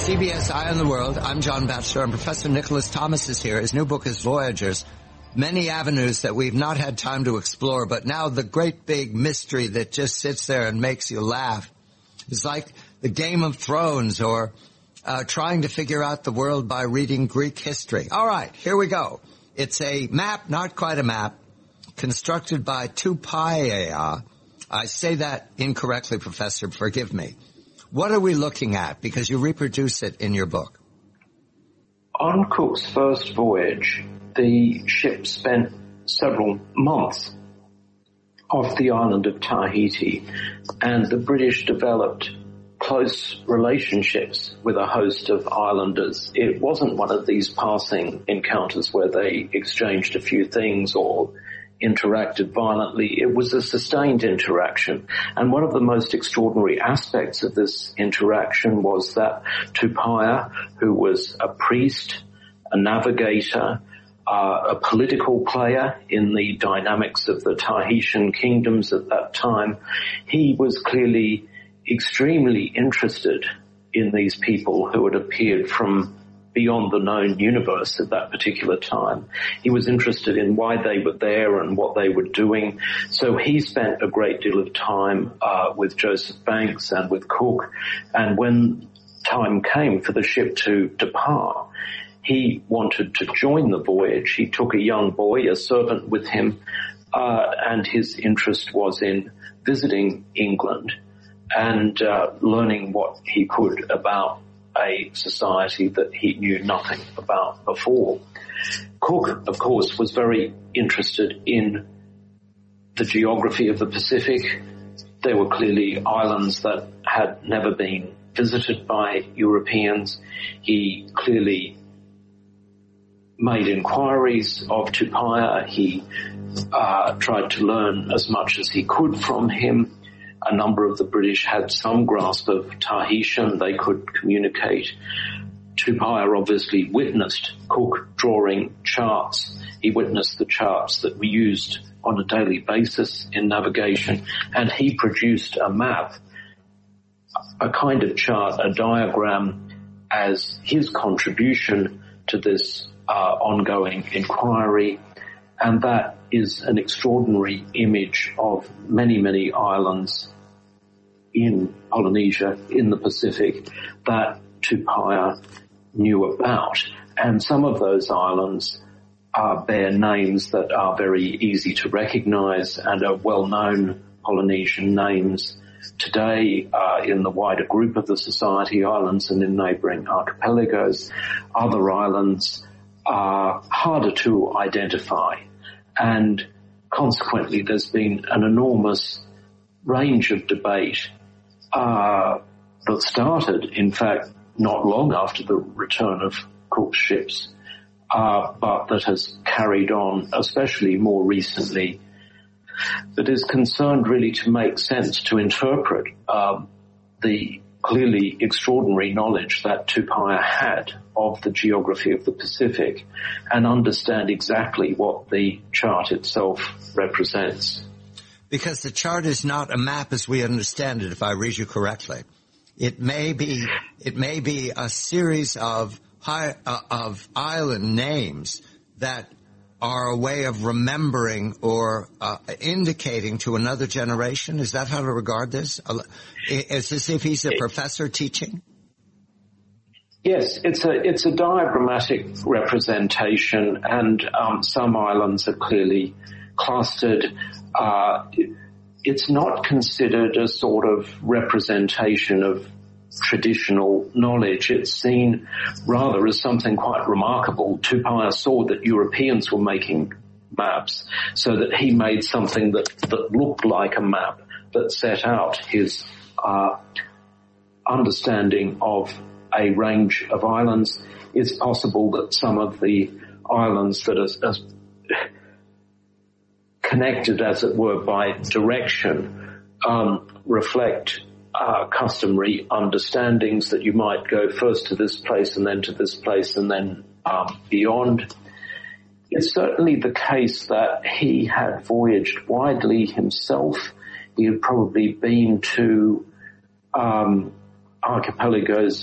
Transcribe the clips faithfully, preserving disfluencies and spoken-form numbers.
C B S Eye on the World. I'm John Batchelor, and Professor Nicholas Thomas is here. His new book is Voyagers. Many avenues that we've not had time to explore, but now the great big mystery that just sits there and makes you laugh is like the Game of Thrones or uh, trying to figure out the world by reading Greek history. All right, here we go. It's a map, not quite a map, constructed by Tupaia. I say that incorrectly, Professor, forgive me. What are we looking at? Because you reproduce it in your book. On Cook's first voyage, the ship spent several months off the island of Tahiti, and the British developed close relationships with a host of islanders. It wasn't one of these passing encounters where they exchanged a few things or interacted violently. It was a sustained interaction. And one of the most extraordinary aspects of this interaction was that Tupaia, who was a priest, a navigator, uh, a political player in the dynamics of the Tahitian kingdoms at that time, he was clearly extremely interested in these people who had appeared from beyond the known universe at that particular time. He was interested in why they were there and what they were doing. So he spent a great deal of time uh, with Joseph Banks and with Cook. And when time came for the ship to depart, he wanted to join the voyage. He took a young boy, a servant with him, uh, and his interest was in visiting England and uh, learning what he could about a society that he knew nothing about before. Cook, of course, was very interested in the geography of the Pacific. There were clearly islands that had never been visited by Europeans. He clearly made inquiries of Tupaia. He uh, tried to learn as much as he could from him. A number of the British had some grasp of Tahitian. They could communicate. Tupaia obviously witnessed Cook drawing charts. He witnessed the charts that were used on a daily basis in navigation, and he produced a map, a kind of chart, a diagram as his contribution to this uh, ongoing inquiry. And that is an extraordinary image of many, many islands in Polynesia, in the Pacific, that Tupaia knew about. And some of those islands uh, bear names that are very easy to recognize and are well-known Polynesian names today uh, in the wider group of the Society Islands and in neighboring archipelagos. Other islands are harder to identify, and consequently there's been an enormous range of debate uh, that started, in fact, not long after the return of Cook's ships, uh, but that has carried on, especially more recently, that is concerned really to make sense, to interpret um, the clearly extraordinary knowledge that Tupaia had of the geography of the Pacific and understand exactly what the chart itself represents. Because the chart is not a map as we understand it, if I read you correctly. It may be, it may be a series of high, uh, of island names that are a way of remembering or uh, indicating to another generation. Is that how to regard this? Is this if he's a professor teaching? Yes, it's a it's a diagrammatic representation, and um, some islands are clearly clustered. Uh, it's not considered a sort of representation of traditional knowledge. It's seen rather as something quite remarkable. Tupaia saw that Europeans were making maps, so that he made something that, that looked like a map that set out his uh, understanding of a range of islands. It's possible that some of the islands that are, are connected, as it were, by direction, um, reflect Uh, customary understandings that you might go first to this place and then to this place and then um, beyond. It's certainly the case that he had voyaged widely himself. He had probably been to um, archipelagos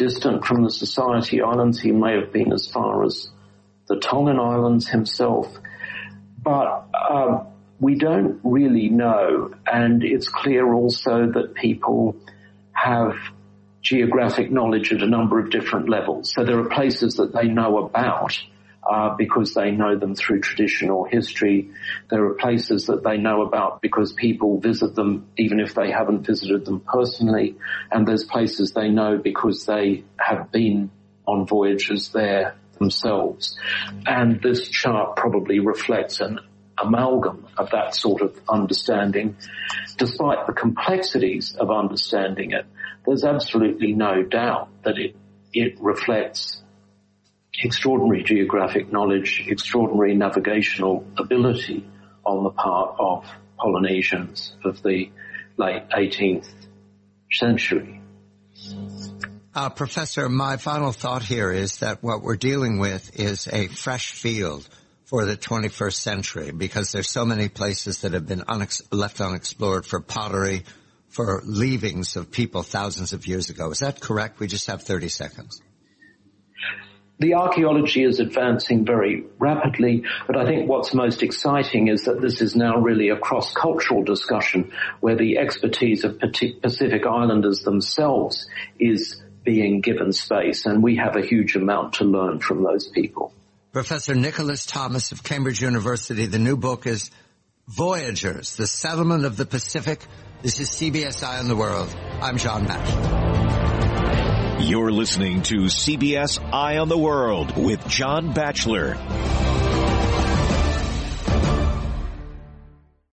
distant from the Society Islands. He may have been as far as the Tongan Islands himself. But um, we don't really know, and it's clear also that people have geographic knowledge at a number of different levels. So there are places that they know about uh, because they know them through tradition or history. There are places that they know about because people visit them even if they haven't visited them personally. And there's places they know because they have been on voyages there themselves. And this chart probably reflects an amalgam of that sort of understanding. Despite the complexities of understanding it, there's absolutely no doubt that it, it reflects extraordinary geographic knowledge, extraordinary navigational ability on the part of Polynesians of the late eighteenth century. Uh, Professor, my final thought here is that what we're dealing with is a fresh field for the twenty-first century, because there's so many places that have been unex- left unexplored for pottery, for leavings of people thousands of years ago. Is that correct? We just have thirty seconds. The archaeology is advancing very rapidly, but I think what's most exciting is that this is now really a cross-cultural discussion where the expertise of Pacific Islanders themselves is being given space, and we have a huge amount to learn from those people. Professor Nicholas Thomas of Cambridge University. The new book is Voyagers, The Settlement of the Pacific. This is C B S Eye on the World. I'm John Batchelor. You're listening to C B S Eye on the World with John Batchelor.